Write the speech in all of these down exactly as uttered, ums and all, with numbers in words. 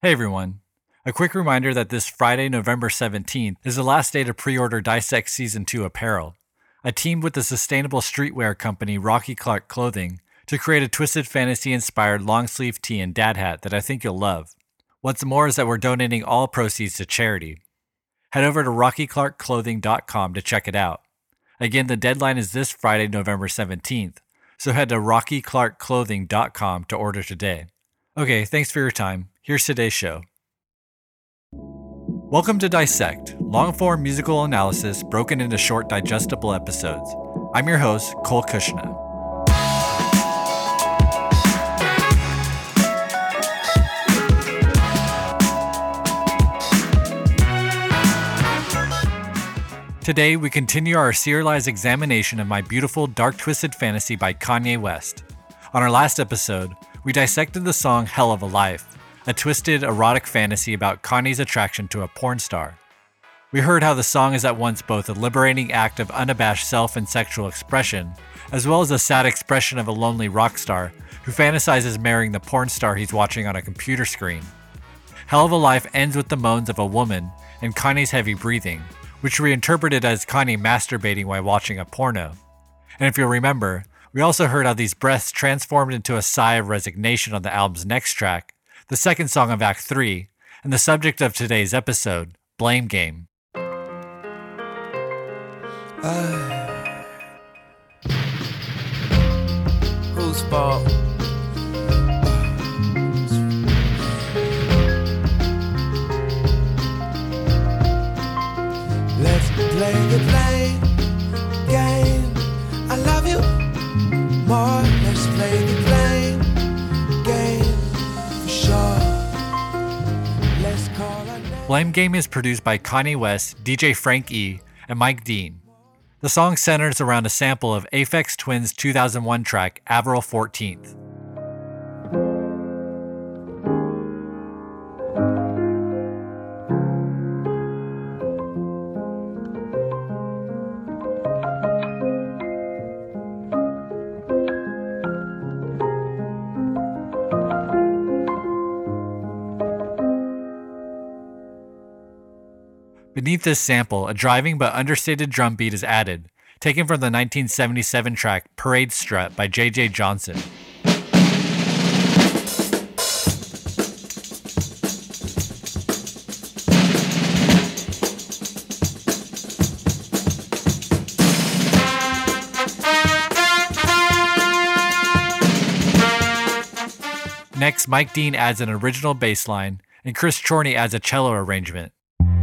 Hey everyone. A quick reminder that this Friday, November seventeenth, is the last day to pre order Dissect Season two apparel. I teamed with the sustainable streetwear company Rocky Clark Clothing to create a Twisted Fantasy inspired long sleeve tee and dad hat that I think you'll love. What's more is that we're donating all proceeds to charity. Head over to rocky clark clothing dot com to check it out. Again, the deadline is this Friday, November seventeenth, so head to rocky clark clothing dot com to order today. Okay, thanks for your time. Here's today's show. Welcome to Dissect, long-form musical analysis broken into short, digestible episodes. I'm your host, Cole Kushna. Today, we continue our serialized examination of My Beautiful Dark Twisted Fantasy by Kanye West. On our last episode, we dissected the song Hell of a Life, a twisted, erotic fantasy about Kanye's attraction to a porn star. We heard how the song is at once both a liberating act of unabashed self and sexual expression, as well as a sad expression of a lonely rock star who fantasizes marrying the porn star he's watching on a computer screen. Hell of a Life ends with the moans of a woman and Kanye's heavy breathing, which we interpreted as Kanye masturbating while watching a porno. And if you'll remember, we also heard how these breaths transformed into a sigh of resignation on the album's next track, the second song of Act three, and the subject of today's episode, Blame Game. Uh, whose fault? Let's play the blame game. I love you more. Let's play the blame game. Blame Game is produced by Kanye West, D J Frank E, and Mike Dean. The song centers around a sample of Aphex Twin's two thousand one track, Avril fourteenth. Beneath this sample, a driving but understated drum beat is added, taken from the nineteen seventy-seven track Parade Strut by J J Johnson. Next, Mike Dean adds an original bass line, and Chris Chorney adds a cello arrangement.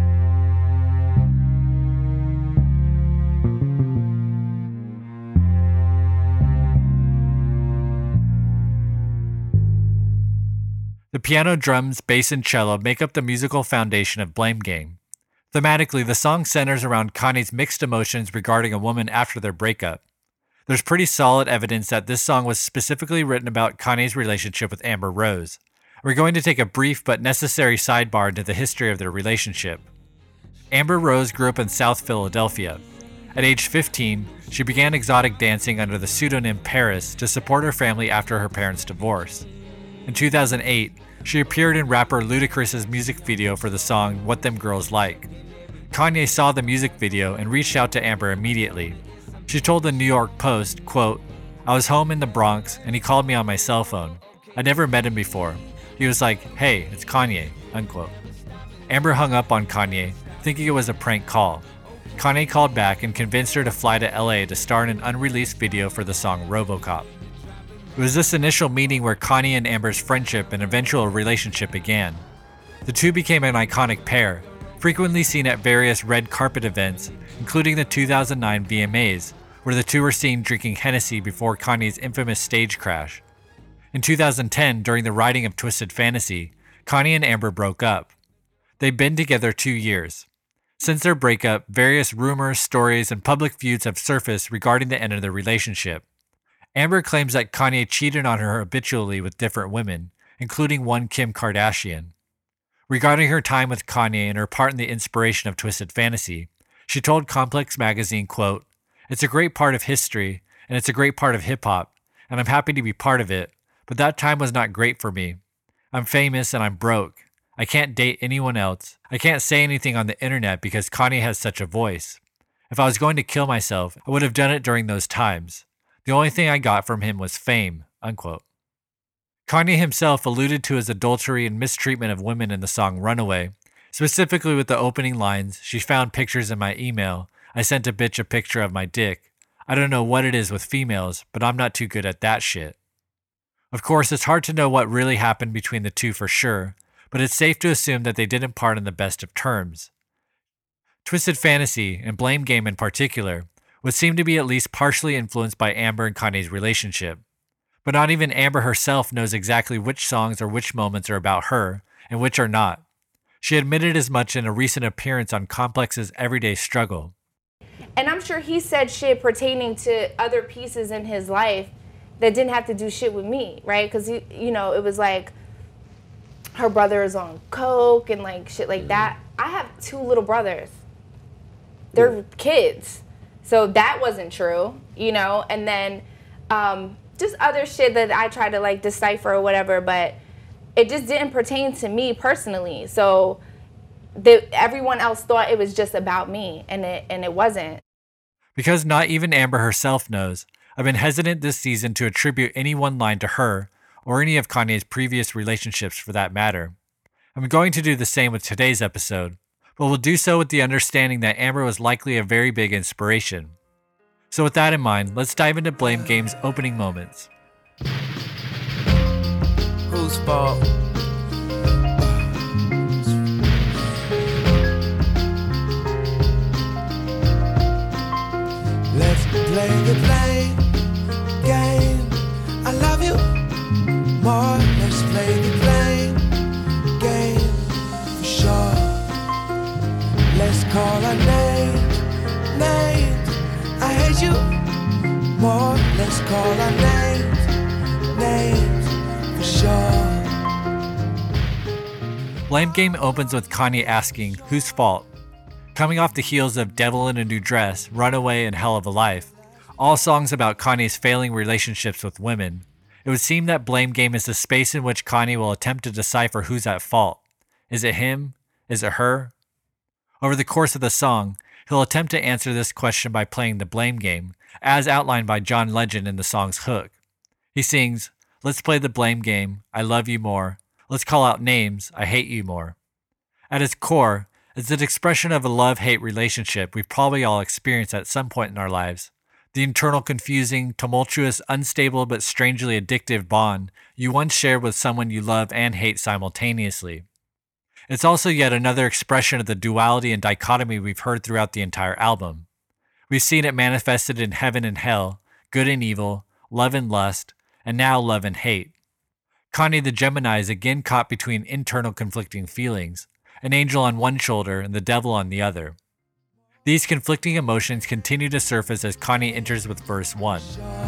The piano, drums, bass, and cello make up the musical foundation of Blame Game. Thematically, the song centers around Kanye's mixed emotions regarding a woman after their breakup. There's pretty solid evidence that this song was specifically written about Kanye's relationship with Amber Rose. We're going to take a brief but necessary sidebar into the history of their relationship. Amber Rose grew up in South Philadelphia. At age fifteen, she began exotic dancing under the pseudonym Paris to support her family after her parents' divorce. In two thousand eight, she appeared in rapper Ludacris's music video for the song What Them Girls Like. Kanye saw the music video and reached out to Amber immediately. She told the New York Post, quote, "I was home in the Bronx and he called me on my cell phone. I'd never met him before. He was like, 'Hey, it's Kanye,' unquote." Amber hung up on Kanye, thinking it was a prank call. Kanye called back and convinced her to fly to L A to star in an unreleased video for the song RoboCop. It was this initial meeting where Kanye and Amber's friendship and eventual relationship began. The two became an iconic pair, frequently seen at various red carpet events, including the two thousand nine V M As, where the two were seen drinking Hennessy before Kanye's infamous stage crash. In two thousand ten, during the writing of Twisted Fantasy, Kanye and Amber broke up. They've been together two years. Since their breakup, various rumors, stories, and public feuds have surfaced regarding the end of their relationship. Amber claims that Kanye cheated on her habitually with different women, including one Kim Kardashian. Regarding her time with Kanye and her part in the inspiration of Twisted Fantasy, she told Complex Magazine, quote, "It's a great part of history, and it's a great part of hip-hop, and I'm happy to be part of it, but that time was not great for me. I'm famous and I'm broke. I can't date anyone else. I can't say anything on the internet because Kanye has such a voice. If I was going to kill myself, I would have done it during those times. The only thing I got from him was fame, unquote. Kanye himself alluded to his adultery and mistreatment of women in the song Runaway, specifically with the opening lines, "She found pictures in my email. I sent a bitch a picture of my dick. I don't know what it is with females, but I'm not too good at that shit." Of course, it's hard to know what really happened between the two for sure, but it's safe to assume that they didn't part in the best of terms. Twisted Fantasy, and Blame Game in particular, would seem to be at least partially influenced by Amber and Kanye's relationship. But not even Amber herself knows exactly which songs or which moments are about her, and which are not. She admitted as much in a recent appearance on Complex's Everyday Struggle. And I'm sure he said shit pertaining to other pieces in his life that didn't have to do shit with me, right? Because, you know, it was like her brother is on coke and like shit like that. I have two little brothers. They're kids. So that wasn't true, you know? And then um, just other shit that I tried to like decipher or whatever, but it just didn't pertain to me personally. So the, everyone else thought it was just about me, and it and it wasn't. Because not even Amber herself knows, I've been hesitant this season to attribute any one line to her, or any of Kanye's previous relationships for that matter. I'm going to do the same with today's episode, but we'll do so with the understanding that Amber was likely a very big inspiration. So with that in mind, let's dive into Blame Game's opening moments. Whose fault? Let's play the blame game. I love you more. Let's play the blame game for sure. Let's call our names, names. I hate you more. Let's call our names, names for sure. Blame Game opens with Kanye asking, "Whose fault?" Coming off the heels of Devil in a New Dress, Runaway, and Hell of a Life, all songs about Kanye's failing relationships with women, it would seem that Blame Game is the space in which Kanye will attempt to decipher who's at fault. Is it him? Is it her? Over the course of the song, he'll attempt to answer this question by playing the blame game, as outlined by John Legend in the song's hook. He sings, "Let's play the blame game, I love you more. Let's call out names, I hate you more." At its core, it's an expression of a love-hate relationship we've probably all experienced at some point in our lives. The internal confusing, tumultuous, unstable but strangely addictive bond you once shared with someone you love and hate simultaneously. It's also yet another expression of the duality and dichotomy we've heard throughout the entire album. We've seen it manifested in heaven and hell, good and evil, love and lust, and now love and hate. Kanye the Gemini is again caught between internal conflicting feelings, an angel on one shoulder and the devil on the other. These conflicting emotions continue to surface as Kanye enters with verse one.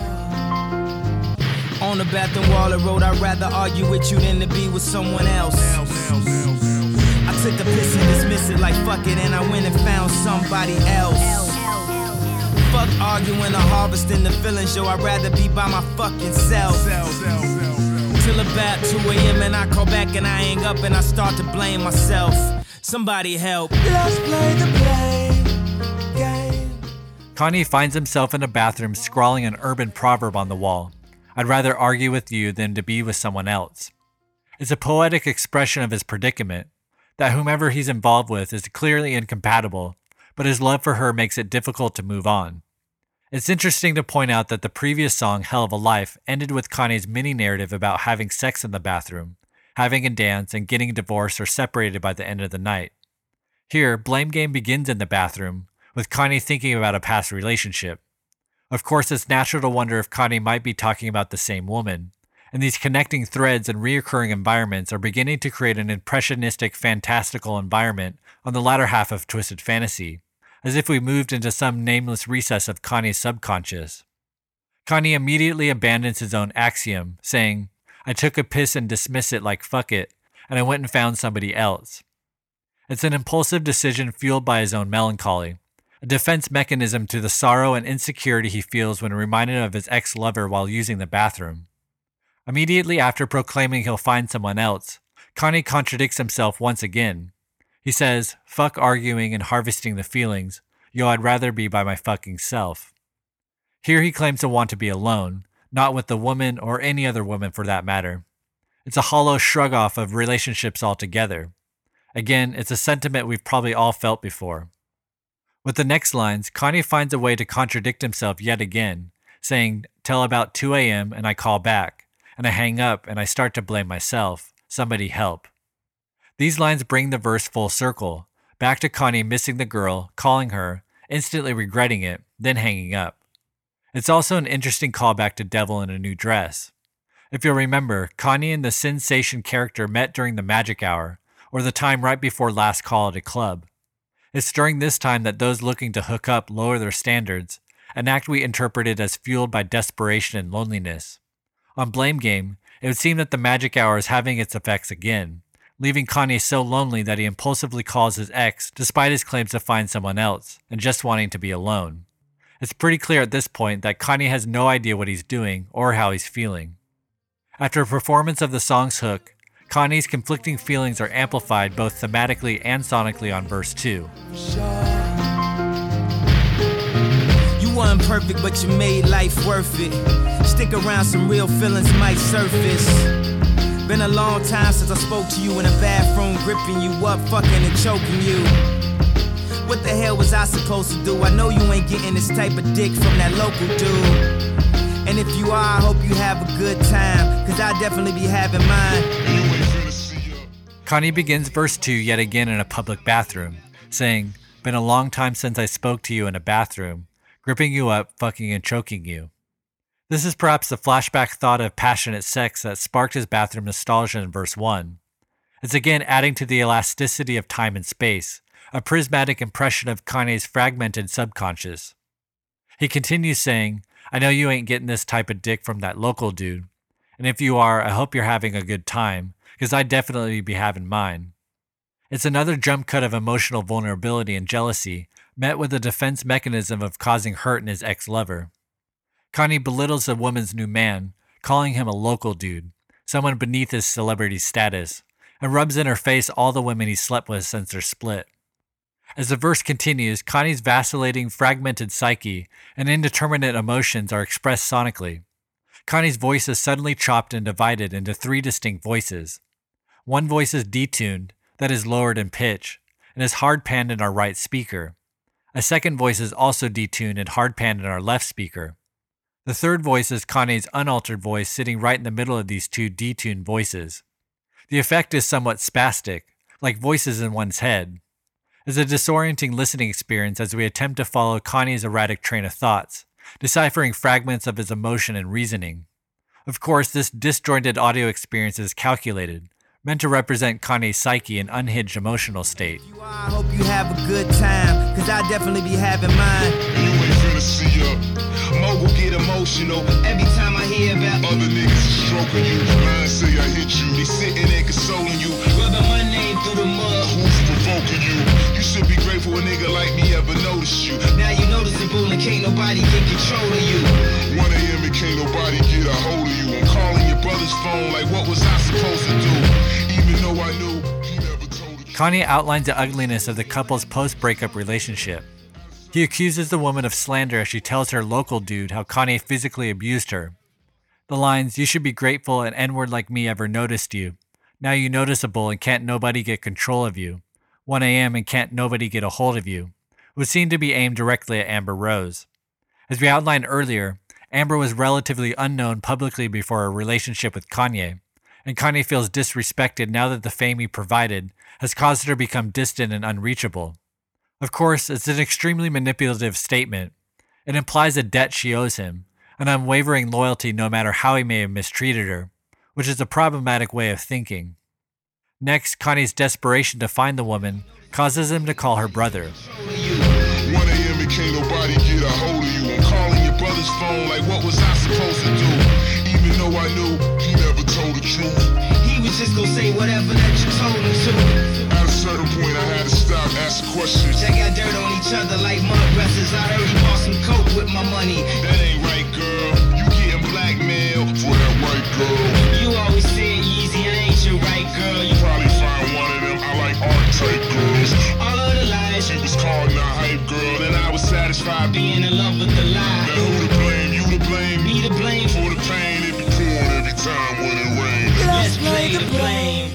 On the bathroom wall, I wrote, "I'd rather argue with you than to be with someone else." I took a piss and dismissed it like fuck it, and I went and found somebody else. Fuck arguing or harvesting the feelings, yo, I'd rather be by my fucking self. Till about two a.m. and I call back and I hang up and I start to blame myself. Somebody help. Let's play the blame game. Kanye finds himself in a bathroom scrawling an urban proverb on the wall. "I'd rather argue with you than to be with someone else." It's a poetic expression of his predicament, that whomever he's involved with is clearly incompatible, but his love for her makes it difficult to move on. It's interesting to point out that the previous song, Hell of a Life, ended with Kanye's mini-narrative about having sex in the bathroom, having a dance, and getting divorced or separated by the end of the night. Here, Blame Game begins in the bathroom, with Kanye thinking about a past relationship. Of course, it's natural to wonder if Kanye might be talking about the same woman, and these connecting threads and reoccurring environments are beginning to create an impressionistic, fantastical environment on the latter half of Twisted Fantasy, as if we moved into some nameless recess of Kanye's subconscious. Kanye immediately abandons his own axiom, saying, "I took a piss and dismissed it like fuck it, and I went and found somebody else." It's an impulsive decision fueled by his own melancholy, a defense mechanism to the sorrow and insecurity he feels when reminded of his ex-lover while using the bathroom. Immediately after proclaiming he'll find someone else, Kanye contradicts himself once again. He says, fuck arguing and harvesting the feelings, yo, I'd rather be by my fucking self. Here he claims to want to be alone, not with the woman or any other woman for that matter. It's a hollow shrug off of relationships altogether. Again, it's a sentiment we've probably all felt before. With the next lines, Kanye finds a way to contradict himself yet again, saying, till about two a.m. and I call back, and I hang up and I start to blame myself. Somebody help. These lines bring the verse full circle, back to Kanye missing the girl, calling her, instantly regretting it, then hanging up. It's also an interesting callback to Devil in a New Dress. If you'll remember, Kanye and the Sensation character met during the magic hour, or the time right before last call at a club. It's during this time that those looking to hook up lower their standards, an act we interpreted as fueled by desperation and loneliness. On Blame Game, it would seem that the magic hour is having its effects again, leaving Kanye so lonely that he impulsively calls his ex despite his claims to find someone else, and just wanting to be alone. It's pretty clear at this point that Kanye has no idea what he's doing or how he's feeling. After a performance of the song's hook, Kanye's conflicting feelings are amplified both thematically and sonically on verse two. You weren't perfect, but you made life worth it. Stick around, some real feelings might surface. Been a long time since I spoke to you in a bathroom, gripping you up, fucking and choking you. What the hell was I supposed to do? I know you ain't getting this type of dick from that local dude. And if you are, I hope you have a good time, cause I definitely be having mine. Kanye begins verse two yet again in a public bathroom, saying, been a long time since I spoke to you in a bathroom, gripping you up, fucking and choking you. This is perhaps the flashback thought of passionate sex that sparked his bathroom nostalgia in verse one. It's again adding to the elasticity of time and space, a prismatic impression of Kanye's fragmented subconscious. He continues saying, I know you ain't getting this type of dick from that local dude, and if you are, I hope you're having a good time, because I'd definitely be having mine. It's another jump cut of emotional vulnerability and jealousy, met with a defense mechanism of causing hurt in his ex-lover. Kanye belittles the woman's new man, calling him a local dude, someone beneath his celebrity status, and rubs in her face all the women he slept with since their split. As the verse continues, Kanye's vacillating, fragmented psyche and indeterminate emotions are expressed sonically. Kanye's voice is suddenly chopped and divided into three distinct voices. One voice is detuned, that is lowered in pitch, and is hard-panned in our right speaker. A second voice is also detuned and hard-panned in our left speaker. The third voice is Kanye's unaltered voice sitting right in the middle of these two detuned voices. The effect is somewhat spastic, like voices in one's head. It's a disorienting listening experience as we attempt to follow Kanye's erratic train of thoughts, deciphering fragments of his emotion and reasoning. Of course, this disjointed audio experience is calculated, meant to represent Kanye's psyche and unhinged emotional state. If you are, I hope you have a good time, cause I definitely be having mine. You ain't finna see up. Mogul get emotional every time I hear about other niggas stroking you. Mine say I hit you, they sitting there consoling you, rubbing my name through the mud. Who's provoking you? You should be grateful a nigga like me ever noticed you. Now you noticeable and can't nobody get control of you. one a.m. and can't nobody get a hold of you. I'm calling your brother's phone like what was I supposed to do? Even though I knew he never told the truth. Kanye outlines the ugliness of the couple's post-breakup relationship. He accuses the woman of slander as she tells her local dude how Kanye physically abused her. The lines, you should be grateful an N-word like me ever noticed you. Now you noticeable and can't nobody get control of you. one a.m. and can't nobody get a hold of you, would seem to be aimed directly at Amber Rose. As we outlined earlier, Amber was relatively unknown publicly before her relationship with Kanye, and Kanye feels disrespected now that the fame he provided has caused her to become distant and unreachable. Of course, it's an extremely manipulative statement. It implies a debt she owes him, an unwavering loyalty no matter how he may have mistreated her, which is a problematic way of thinking. Next, Kanye's desperation to find the woman causes him to call her brother. one a.m. and can't nobody get a hold of you. I'm calling your brother's phone like what was I supposed to do? Even though I knew he never told the truth. He was just gonna say whatever that you told him to. At a certain point I had to stop asking questions. They got dirt on each other like mud wrestlers. I heard he bought some coke with my money. That ain't right, girl. You getting blackmailed for that white girl. You always said Yeezy, I ain't your right girl. You type girls. All of the lies, she was calling a hype girl, and I was satisfied being in love with the lie. Now who to blame? You to blame? Me to blame for the pain it be pouring every time when it rains. Let's play the blame.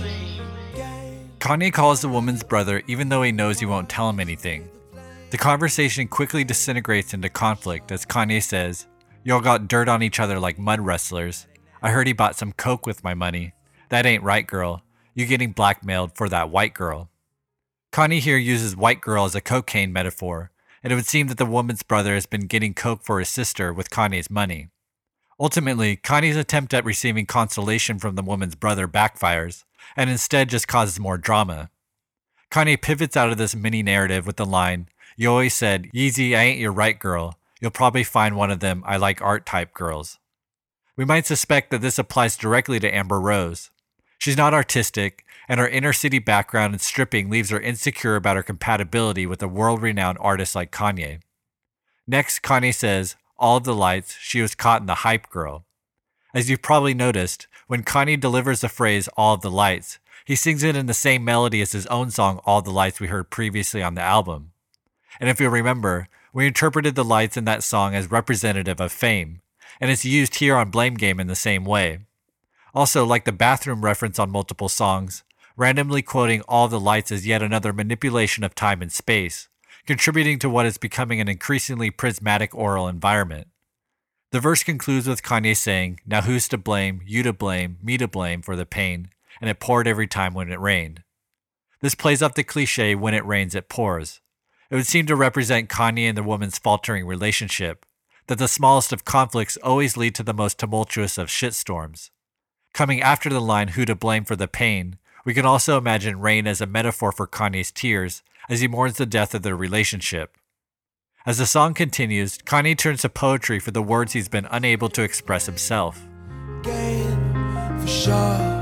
Kanye calls the woman's brother even though he knows he won't tell him anything. The conversation quickly disintegrates into conflict as Kanye says, "Y'all got dirt on each other like mud wrestlers. I heard he bought some coke with my money. That ain't right, girl. You getting blackmailed for that white girl." Kanye here uses white girl as a cocaine metaphor, and it would seem that the woman's brother has been getting coke for his sister with Kanye's money. Ultimately, Kanye's attempt at receiving consolation from the woman's brother backfires, and instead just causes more drama. Kanye pivots out of this mini-narrative with the line, "You always said, Yeezy, I ain't your right girl. You'll probably find one of them I like art type girls." We might suspect that this applies directly to Amber Rose. She's not artistic, and her inner city background and stripping leaves her insecure about her compatibility with a world-renowned artist like Kanye. Next, Kanye says, all of the lights, she was caught in the hype girl. As you've probably noticed, when Kanye delivers the phrase all of the lights, he sings it in the same melody as his own song All the Lights we heard previously on the album. And if you'll remember, we interpreted the lights in that song as representative of fame, and it's used here on Blame Game in the same way. Also, like the bathroom reference on multiple songs, randomly quoting all the lights is yet another manipulation of time and space, contributing to what is becoming an increasingly prismatic oral environment. The verse concludes with Kanye saying, "Now who's to blame, you to blame, me to blame for the pain, and it poured every time when it rained." This plays up the cliche, when it rains, it pours. It would seem to represent Kanye and the woman's faltering relationship, that the smallest of conflicts always lead to the most tumultuous of shitstorms. Coming after the line, "Who to blame for the pain," we can also imagine rain as a metaphor for Kanye's tears as he mourns the death of their relationship. As the song continues, Kanye turns to poetry for the words he's been unable to express himself. Game for sure.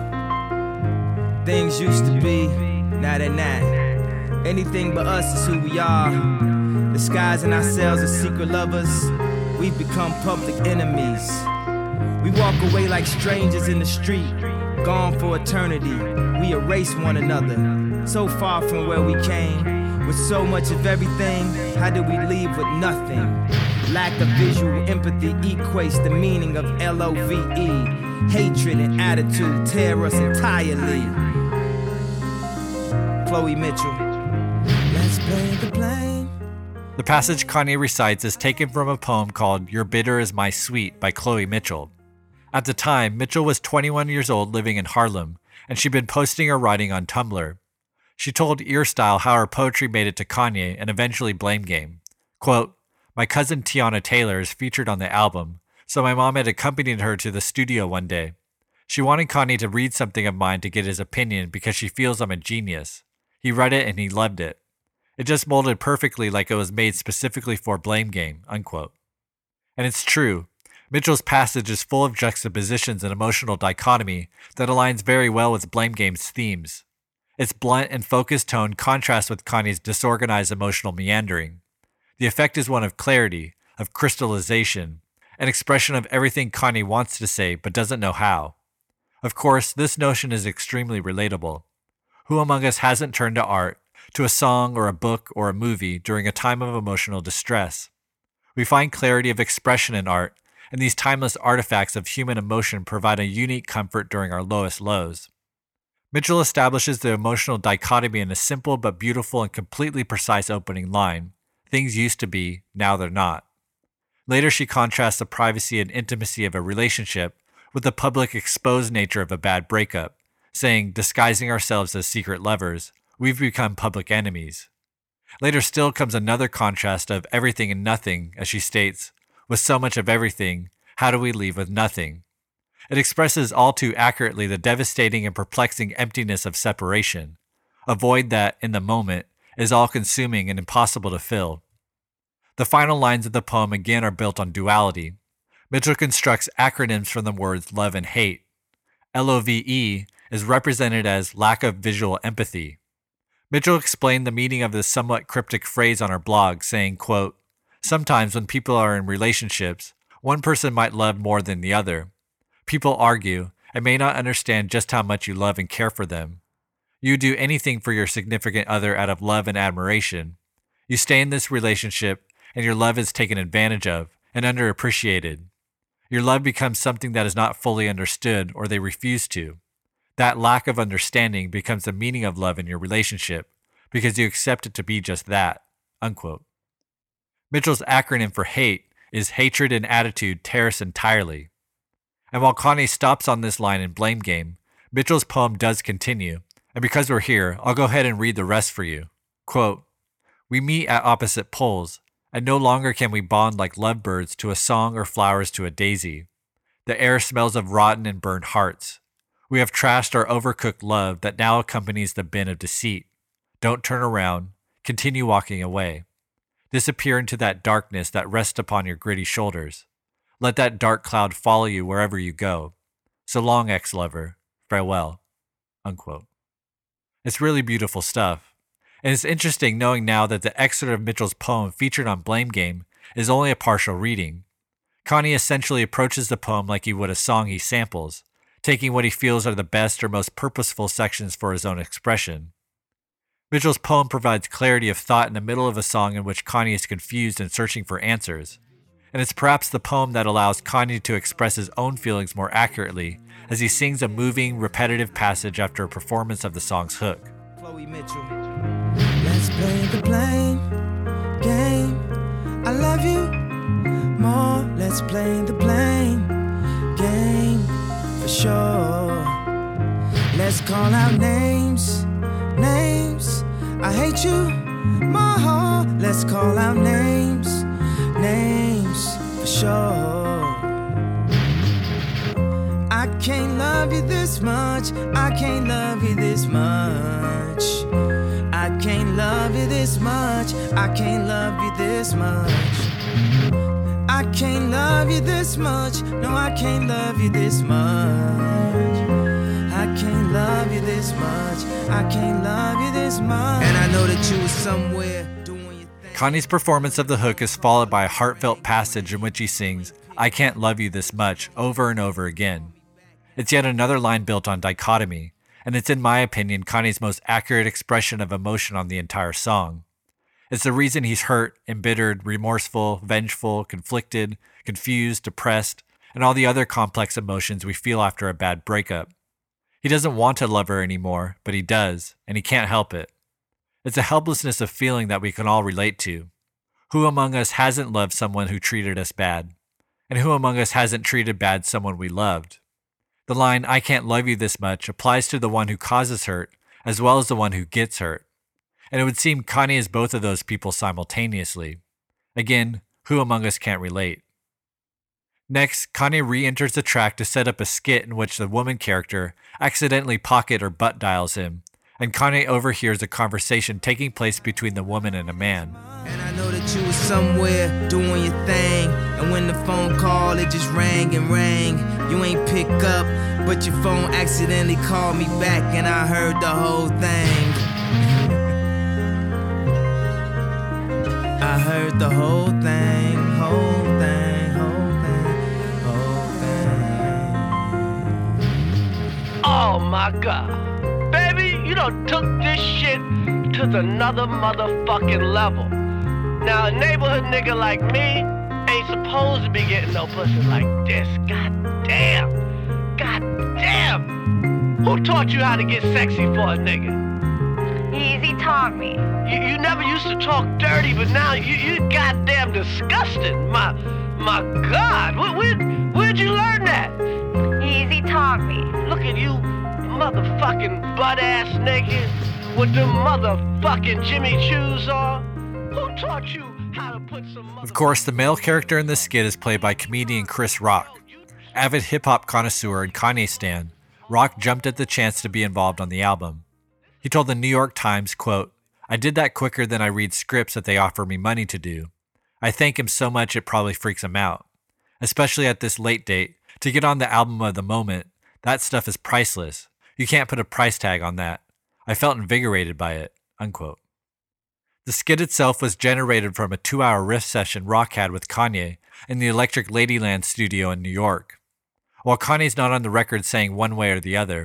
Things used to be, now they're not. Anything but us is who we are. Disguising ourselves as secret lovers, we've become public enemies. We walk away like strangers in the street, gone for eternity. We erase one another, so far from where we came. With so much of everything, how do we leave with nothing? Lack of visual empathy equates the meaning of L O V E. Hatred and attitude tear us entirely. Chloe Mitchell. Let's play the blame. The passage Kanye recites is taken from a poem called You're Bitter as My Sweet by Chloe Mitchell. At the time, Mitchell was twenty-one years old living in Harlem, and she'd been posting her writing on Tumblr. She told Earstyle how her poetry made it to Kanye and eventually Blame Game. Quote, "My cousin Tiana Taylor is featured on the album, so my mom had accompanied her to the studio one day. She wanted Kanye to read something of mine to get his opinion because she feels I'm a genius. He read it and he loved it. It just molded perfectly like it was made specifically for Blame Game," unquote. And it's true. Mitchell's passage is full of juxtapositions and emotional dichotomy that aligns very well with Blame Game's themes. Its blunt and focused tone contrasts with Kanye's disorganized emotional meandering. The effect is one of clarity, of crystallization, an expression of everything Kanye wants to say but doesn't know how. Of course, this notion is extremely relatable. Who among us hasn't turned to art, to a song or a book or a movie during a time of emotional distress? We find clarity of expression in art, and these timeless artifacts of human emotion provide a unique comfort during our lowest lows. Mitchell establishes the emotional dichotomy in a simple but beautiful and completely precise opening line. Things used to be, now they're not. Later, she contrasts the privacy and intimacy of a relationship with the public exposed nature of a bad breakup, saying, disguising ourselves as secret lovers, we've become public enemies. Later still comes another contrast of everything and nothing, as she states, with so much of everything, how do we leave with nothing? It expresses all too accurately the devastating and perplexing emptiness of separation, a void that, in the moment, is all-consuming and impossible to fill. The final lines of the poem again are built on duality. Mitchell constructs acronyms from the words love and hate. L O V E is represented as lack of visual empathy. Mitchell explained the meaning of this somewhat cryptic phrase on her blog, saying, quote, "Sometimes when people are in relationships, one person might love more than the other. People argue and may not understand just how much you love and care for them. You do anything for your significant other out of love and admiration. You stay in this relationship, and your love is taken advantage of and underappreciated. Your love becomes something that is not fully understood, or they refuse to. That lack of understanding becomes the meaning of love in your relationship because you accept it to be just that." Unquote. Mitchell's acronym for hate is hatred and attitude tear us entirely. And while Kanye stops on this line in Blame Game, Mitchell's poem does continue, and because we're here, I'll go ahead and read the rest for you. Quote, "We meet at opposite poles, and no longer can we bond like lovebirds to a song or flowers to a daisy. The air smells of rotten and burned hearts. We have trashed our overcooked love that now accompanies the bin of deceit. Don't turn around, continue walking away. Disappear into that darkness that rests upon your gritty shoulders. Let that dark cloud follow you wherever you go. So long, ex-lover. Farewell." Unquote. It's really beautiful stuff. And it's interesting knowing now that the excerpt of Mitchell's poem featured on Blame Game is only a partial reading. Kanye essentially approaches the poem like he would a song he samples, taking what he feels are the best or most purposeful sections for his own expression. Mitchell's poem provides clarity of thought in the middle of a song in which Kanye is confused and searching for answers. And it's perhaps the poem that allows Kanye to express his own feelings more accurately as he sings a moving, repetitive passage after a performance of the song's hook. Chloe Mitchell. Let's play the blame game. I love you more. Let's play the blame game for sure. Let's call out names, names. I hate you more. Let's call out names, names for sure. I can't love you this much. I can't love you this much. I can't love you this much. I can't love you this much. I can't love you this much. No, I can't love you this much. I can't love you this much. I can't love you this much. And I know that you was somewhere doing your thing. Kanye's performance of the hook is followed by a heartfelt passage in which he sings, "I can't love you this much," over and over again. It's yet another line built on dichotomy, and it's in my opinion Kanye's most accurate expression of emotion on the entire song. It's the reason he's hurt, embittered, remorseful, vengeful, conflicted, confused, depressed, and all the other complex emotions we feel after a bad breakup. He doesn't want to love her anymore, but he does, and he can't help it. It's a helplessness of feeling that we can all relate to. Who among us hasn't loved someone who treated us bad? And who among us hasn't treated bad someone we loved? The line, "I can't love you this much," applies to the one who causes hurt, as well as the one who gets hurt. And it would seem Kanye is both of those people simultaneously. Again, who among us can't relate? Next, Kanye re-enters the track to set up a skit in which the woman character accidentally pocket or butt dials him, and Kanye overhears a conversation taking place between the woman and a man. And I know that you was somewhere doing your thing. And when the phone called, it just rang and rang. You ain't pick up, but your phone accidentally called me back, and I heard the whole thing. I heard the whole thing, whole thing, whole thing, whole thing. Oh my God. Baby, you done took this shit to another motherfucking level. Now, a neighborhood nigga like me ain't supposed to be getting no pussy like this. God damn. God damn. Who taught you how to get sexy for a nigga? Easy taught me. You, you never used to talk dirty, but now you, you goddamn disgusting. My, my God. Where, where, where'd you learn that? Easy taught me. Look at you, motherfucking butt-ass naked with them motherfucking Jimmy Choos on. Who taught you how to put some Of course, the male character in this skit is played by comedian Chris Rock. Avid hip-hop connoisseur and Kanye stan, Rock jumped at the chance to be involved on the album. He told the New York Times, quote, "I did that quicker than I read scripts that they offer me money to do. I thank him so much it probably freaks him out. Especially at this late date, to get on the album of the moment, that stuff is priceless. You can't put a price tag on that. I felt invigorated by it," unquote. The skit itself was generated from a two-hour riff session Rock had with Kanye in the Electric Ladyland studio in New York. While Kanye's not on the record saying one way or the other,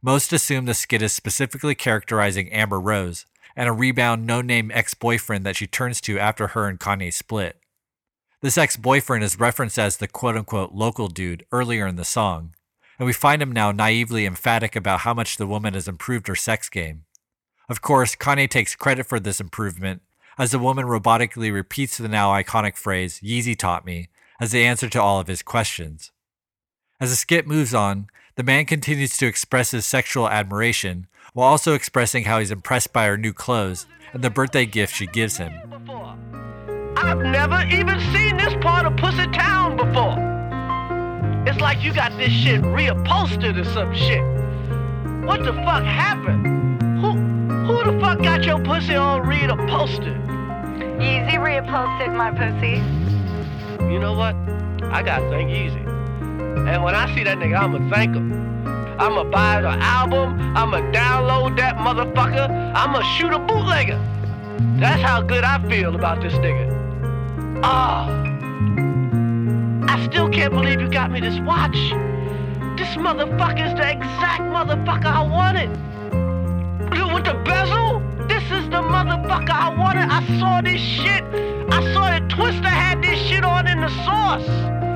Most assume the skit is specifically characterizing Amber Rose and a rebound no-name ex-boyfriend that she turns to after her and Kanye split. This ex-boyfriend is referenced as the quote-unquote local dude earlier in the song, and we find him now naively emphatic about how much the woman has improved her sex game. Of course, Kanye takes credit for this improvement, as the woman robotically repeats the now iconic phrase, "Yeezy taught me," as the answer to all of his questions. As the skit moves on, the man continues to express his sexual admiration, while also expressing how he's impressed by her new clothes and the birthday gift she gives him. I've never even seen this part of Pussy Town before. It's like you got this shit reupholstered or some shit. What the fuck happened? Who who the fuck got your pussy all reupholstered? Yeezy reupholstered my pussy. You know what? I gotta thank Yeezy. And when I see that nigga, I'ma thank him. I'ma buy the album, I'ma download that motherfucker, I'ma shoot a bootlegger. That's how good I feel about this nigga. Ah, I still can't believe you got me this watch. This motherfucker's the exact motherfucker I wanted. With the bezel, this is the motherfucker I wanted. I saw this shit. I saw that Twista had this shit on in the sauce.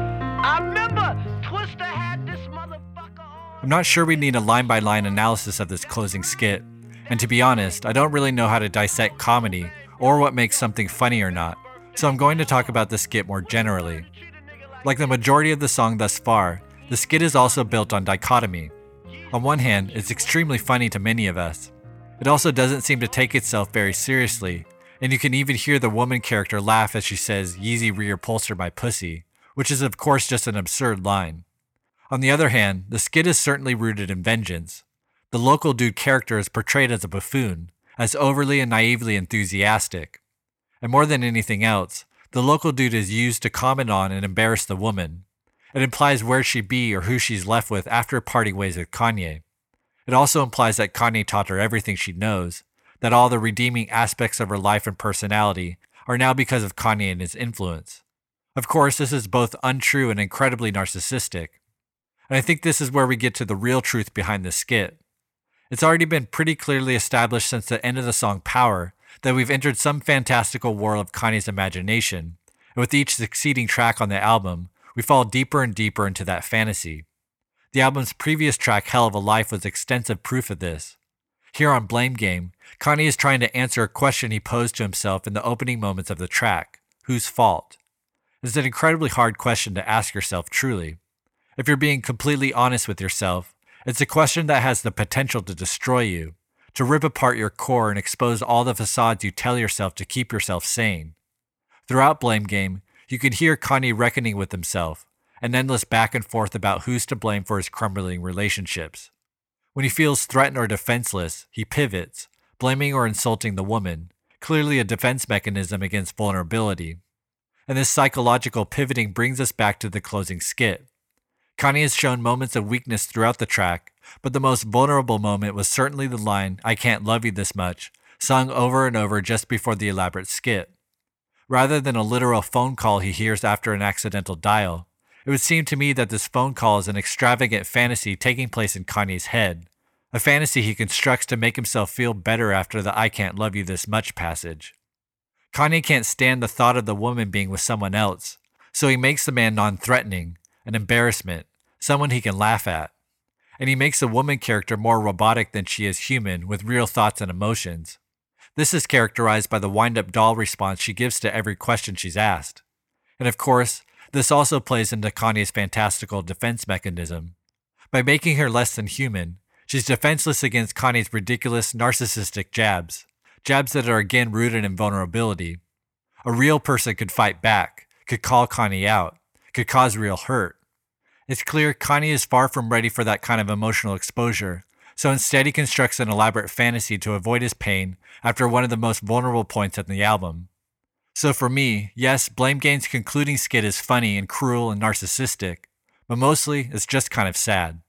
I remember Twista had this motherfucker on. I'm not sure we need a line-by-line analysis of this closing skit, and to be honest, I don't really know how to dissect comedy or what makes something funny or not, so I'm going to talk about the skit more generally. Like the majority of the song thus far, the skit is also built on dichotomy. On one hand, it's extremely funny to many of us. It also doesn't seem to take itself very seriously, and you can even hear the woman character laugh as she says, "Yeezy reupholstered my pussy," which is of course just an absurd line. On the other hand, the skit is certainly rooted in vengeance. The local dude character is portrayed as a buffoon, as overly and naively enthusiastic. And more than anything else, the local dude is used to comment on and embarrass the woman. It implies where she'd be or who she's left with after parting ways with Kanye. It also implies that Kanye taught her everything she knows, that all the redeeming aspects of her life and personality are now because of Kanye and his influence. Of course, this is both untrue and incredibly narcissistic. And I think this is where we get to the real truth behind this skit. It's already been pretty clearly established since the end of the song Power that we've entered some fantastical world of Kanye's imagination, and with each succeeding track on the album, we fall deeper and deeper into that fantasy. The album's previous track, Hell of a Life, was extensive proof of this. Here on Blame Game, Kanye is trying to answer a question he posed to himself in the opening moments of the track: whose fault? It's an incredibly hard question to ask yourself, truly. If you're being completely honest with yourself, it's a question that has the potential to destroy you, to rip apart your core and expose all the facades you tell yourself to keep yourself sane. Throughout Blame Game, you can hear Kanye reckoning with himself, an endless back and forth about who's to blame for his crumbling relationships. When he feels threatened or defenseless, he pivots, blaming or insulting the woman, clearly a defense mechanism against vulnerability. And this psychological pivoting brings us back to the closing skit. Kanye has shown moments of weakness throughout the track, but the most vulnerable moment was certainly the line, "I can't love you this much," sung over and over just before the elaborate skit. Rather than a literal phone call he hears after an accidental dial, it would seem to me that this phone call is an extravagant fantasy taking place in Kanye's head, a fantasy he constructs to make himself feel better after the "I can't love you this much" passage. Kanye can't stand the thought of the woman being with someone else, so he makes the man non-threatening, an embarrassment, someone he can laugh at. And he makes the woman character more robotic than she is human, with real thoughts and emotions. This is characterized by the wind-up doll response she gives to every question she's asked. And of course, this also plays into Kanye's fantastical defense mechanism. By making her less than human, she's defenseless against Kanye's ridiculous, narcissistic jabs, jabs that are again rooted in vulnerability. A real person could fight back, could call Kanye out, could cause real hurt. It's clear Kanye is far from ready for that kind of emotional exposure, so instead he constructs an elaborate fantasy to avoid his pain after one of the most vulnerable points in the album. So for me, yes, Blame Game's concluding skit is funny and cruel and narcissistic, but mostly it's just kind of sad.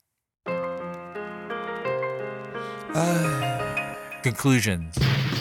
Uh, Conclusions.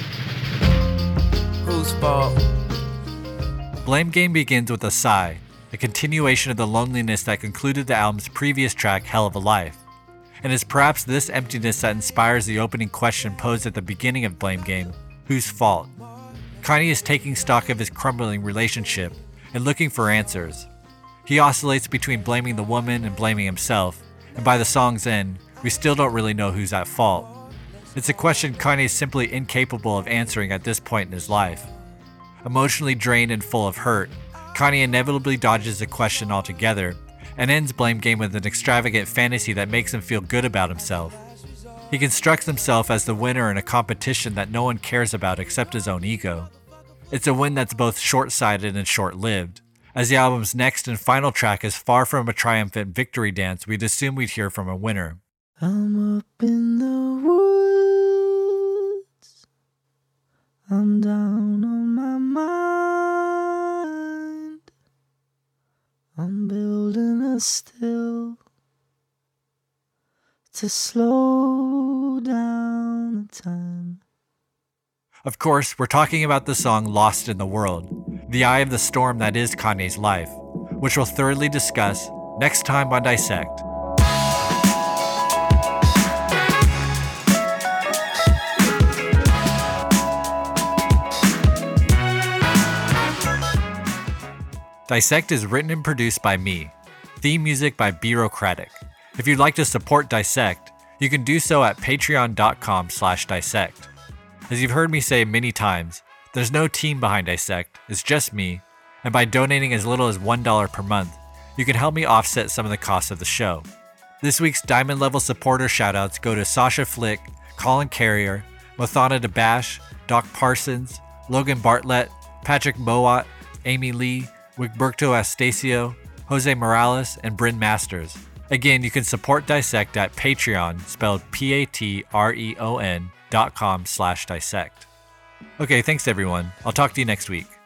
whose fault? Blame Game begins with a sigh, a continuation of the loneliness that concluded the album's previous track, Hell of a Life. And it's perhaps this emptiness that inspires the opening question posed at the beginning of Blame Game: whose fault? Kanye is taking stock of his crumbling relationship and looking for answers. He oscillates between blaming the woman and blaming himself, and by the song's end, we still don't really know who's at fault. It's a question Kanye is simply incapable of answering at this point in his life. Emotionally drained and full of hurt, Kanye inevitably dodges the question altogether and ends Blame Game with an extravagant fantasy that makes him feel good about himself. He constructs himself as the winner in a competition that no one cares about except his own ego. It's a win that's both short-sighted and short-lived, as the album's next and final track is far from a triumphant victory dance we'd assume we'd hear from a winner. I'm up in the woods, I'm down on my mind, I'm building a still to slow down the time. Of course, we're talking about the song Lost in the World, the eye of the storm that is Kanye's life, which we'll thoroughly discuss next time on Dissect. Dissect is written and produced by me. Theme music by Bureaucratic. If you'd like to support Dissect, you can do so at patreon.com slash dissect. As you've heard me say many times, there's no team behind Dissect, it's just me, and by donating as little as one dollar per month, you can help me offset some of the costs of the show. This week's Diamond level supporter shoutouts go to Sasha Flick, Colin Carrier, Mothana DeBash, Doc Parsons, Logan Bartlett, Patrick Mowat, Amy Lee, Wigberto Astasio, Jose Morales, and Bryn Masters. Again, you can support Dissect at Patreon, spelled P-A-T-R-E-O-N dot com slash dissect. Okay, thanks everyone. I'll talk to you next week.